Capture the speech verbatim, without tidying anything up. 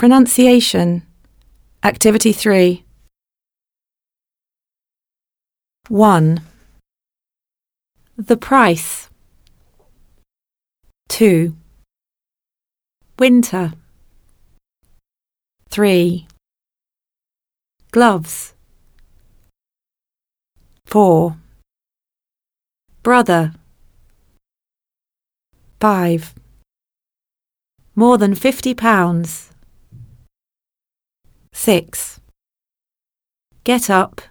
Pronunciation. Activity three. one. The price. two. Winter. three. Gloves. four. Brother. five. More than fifty pounds. six. Get up.